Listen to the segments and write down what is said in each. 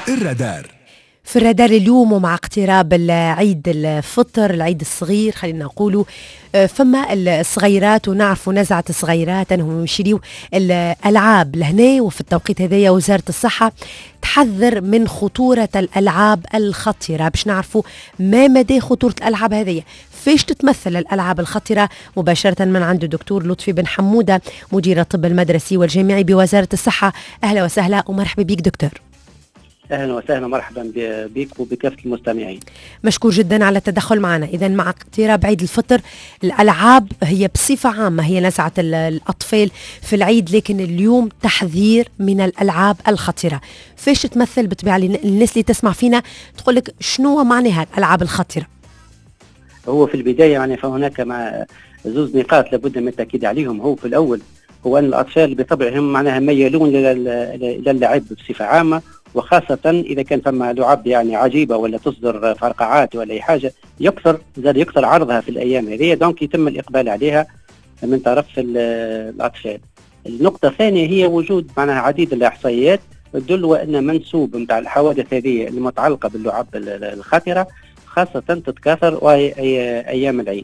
الرادار. في الرادار اليوم ومع اقتراب العيد الفطر، العيد الصغير خلينا نقولوا، فما الصغيرات ونعرف نزعة الصغيرات أنهم يشريوا الألعاب لهنا. وفي التوقيت هذايا وزارة الصحة تحذر من خطورة الألعاب الخطرة. باش نعرفوا ما مدى خطورة الألعاب هذه، فيش تتمثل الألعاب الخطرة. مباشرة من عند الدكتور لطفي بن حمودة مدير الطب المدرسي والجامعي بوزارة الصحة. أهلا وسهلا ومرحبا بك دكتور. أهلا وسهلا، مرحبا بك وبكافة المستمعين. مشكور جدا على التدخل معنا. إذا مع اقتراب عيد الفطر، الألعاب هي بصفة عامة هي نزعة الأطفال في العيد، لكن اليوم تحذير من الألعاب الخطرة. فيش تمثل بطبيعة الناس اللي تسمع فينا تقول لك شنو معناها الألعاب الخطرة؟ هو في البداية يعني فهناك زوز نقاط لابد من التأكيد عليهم. هو في الأول هو أن الأطفال بطبعهم معناها ميالون إلى اللعب بصفة عامة، وخاصة إذا كان فما لعب يعني عجيبة ولا تصدر فرقعات ولا أي حاجة يكثر عرضها في الأيام هذه، دونك يتم الإقبال عليها من طرف الأطفال. النقطة الثانية هي وجود معناها عديد الإحصائيات تدل أن منسوب نتاع الحوادث هذه المتعلقة باللعب الخطرة خاصة تتكاثر أيام العيد.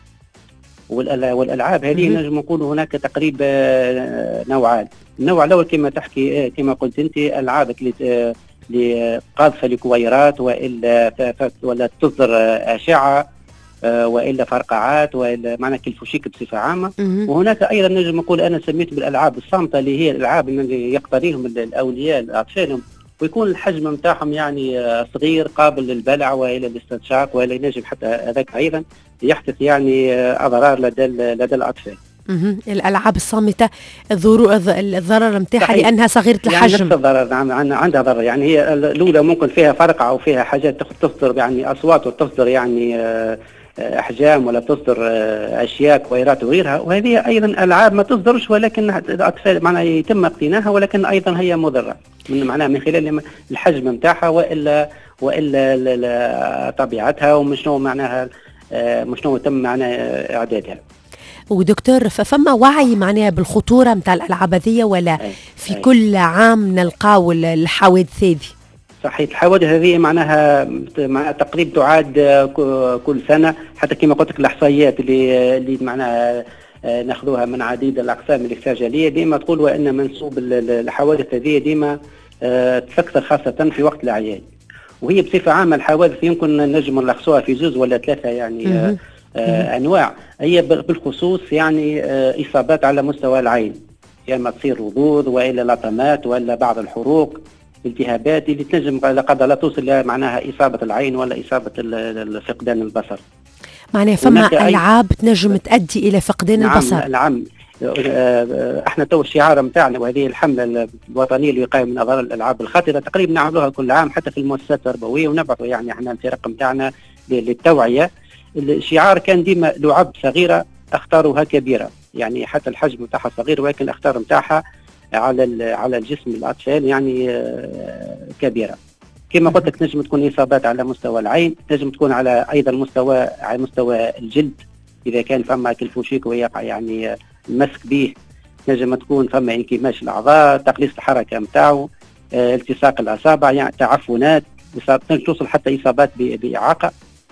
والألعاب هذه نجم نقول هناك تقريبا نوعان. النوع الأول كما تحكي كما قلت أنت، ألعاب اللي قاذفة لكويرات ولا تصدر أشعة وإلا فرقعات وإلا معنى كالفوشيك بصفة عامة. وهناك أيضا نجم نقول أنا سميت بالألعاب الصامتة، اللي هي الألعاب اللي يقتريهم الأولياء لأطفالهم ويكون الحجم متاعهم يعني صغير قابل للبلع والى الاستنشاق والى ينجم حتى هذاك ايضا يحدث يعني اضرار لدى الاطفال. الالعاب الصامته الضرر نتاعها لانها صغيره الحجم، يعني نفس الضرر. نعم عندها ضرر. يعني هي الاولى ممكن فيها فرقعه وفيها حاجات تصدر يعني اصوات وتصدر يعني احجام ولا تصدر اشياء كويرات وغيرها، وهذه ايضا العاب ما تصدرش ولكن الاطفال معناها يتم اقتناءها، ولكن ايضا هي مضره من خلال الحجم نتاعها والا طبيعتها ومشنو معناها مشنو تم معناها اعدادها. ودكتور فما وعي معناها بالخطوره نتاع الالعاب هذه ولا في كل عام نلقاو الحوادث هذه؟ صحيح، الحوادث هذه معناها تقريبا تعاد كل سنه، حتى كما قلت لك الاحصائيات اللي معناها ناخذوها من عديد الاقسام الاستعجاليه ديما تقول وان منسوب الحوادث هذه ديما تكثر خاصه في وقت الاعياد. وهي بصفه عامه الحوادث يمكن نجم نلخصوها في زوز ولا ثلاثه يعني انواع. هي بالخصوص يعني اصابات على مستوى العين، يا اما تصير رضوض والا لطمات ولا بعض الحروق، التهابات اللي تنجم لا قدر لا توصل معناها اصابه العين ولا اصابه فقدان البصر. معناها فما العاب تنجم تؤدي الى فقدان البصر. نعم. احنا تو الشعار نتاعنا وهذه الحمله الوطنيه للوقايه من اضرار الالعاب الخطره تقريبا نعملوها كل عام حتى في المؤسسات التربويه، ونبعثوا يعني احنا الفرق نتاعنا للتوعيه. الشعار كان ديما لعب صغيره اختارها كبيره، يعني حتى الحجم نتاعها صغير ولكن الاختار نتاعها على الجسم الاطفال يعني كبيره. كما قلت لك نجم تكون اصابات على مستوى العين، نجم تكون على ايضا على مستوى الجلد اذا كان فما كالفوشيك ويقع يعني المسك به، نجم تكون فما انكماش الاعضاء، تقليص الحركه نتاعو، التصاق الاصابع، يعني تعفنات، توصل حتى اصابات باعاقه.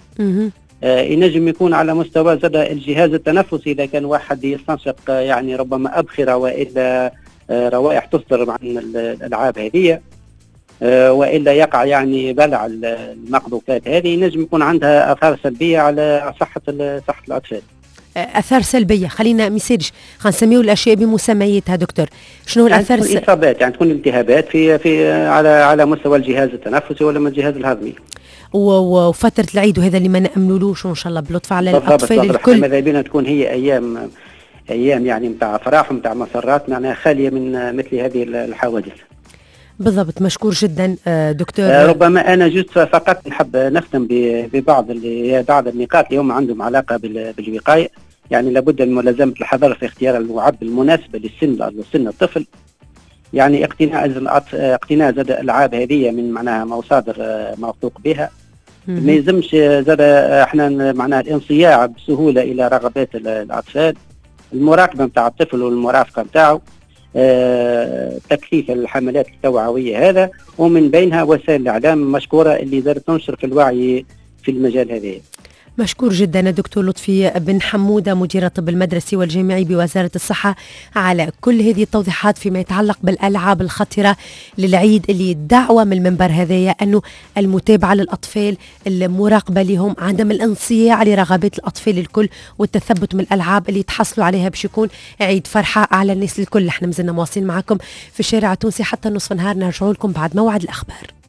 ينجم يكون على مستوى زاد الجهاز التنفسي، اذا كان واحد يستنشق يعني ربما ابخره والا روائح تصدر عن الالعاب هذه، والا يقع يعني بلع المقذوفات هذه، ينجم يكون عندها اثار سلبيه على صحه الاطفال. اثار سلبيه، خلينا مسيرج نسميو الاشياء بمسمياتها دكتور. شنو الاثار السلبيه؟ اصابات يعني تكون التهابات في على مستوى الجهاز التنفسي ولا من الجهاز الهضمي. وفتره العيد وهذا اللي ما ناملولوش وان شاء الله بلطف على الاطفال الكل. ماذا بينا تكون هي ايام يعني نتاع افراح ونتاع مسرات معناها خاليه من مثل هذه الحوادث. بالضبط، مشكور جدا دكتور. ربما انا جزء فقط نحب نختم ببعض النقاط اللي هم عندهم علاقه بالوقايه. يعني لابد من ملازمه الحذر في اختيار اللعب المناسبه لسن الطفل. يعني اقتناء زاد الالعاب هذه من معناها مصادر موثوق بها. ما يلزمش زاد احنا معناها الانصياع بسهوله الى رغبات الاطفال. المراقبه نتاع الطفل والمرافقه نتاعو. تكثيف الحملات التوعوية هذا، ومن بينها وسائل الإعلام مشكورة اللي دارت تنشر في الوعي في المجال هذا. مشكور جدا الدكتور لطفي بن حمودة مدير الطب المدرسي والجامعي بوزارة الصحة على كل هذه التوضيحات فيما يتعلق بالألعاب الخطرة للعيد، اللي دعوة من المنبر هذايا أنه المتابعة للأطفال، المراقبة لهم، عدم الانصياع لرغبات الأطفال الكل، والتثبت من الألعاب اللي تحصلوا عليها باش يكون عيد فرحة على الناس الكل. احنا مازلنا مواصلين معكم في الشارع التونسي حتى نصف نهار، نرجعوا لكم بعد موعد الأخبار.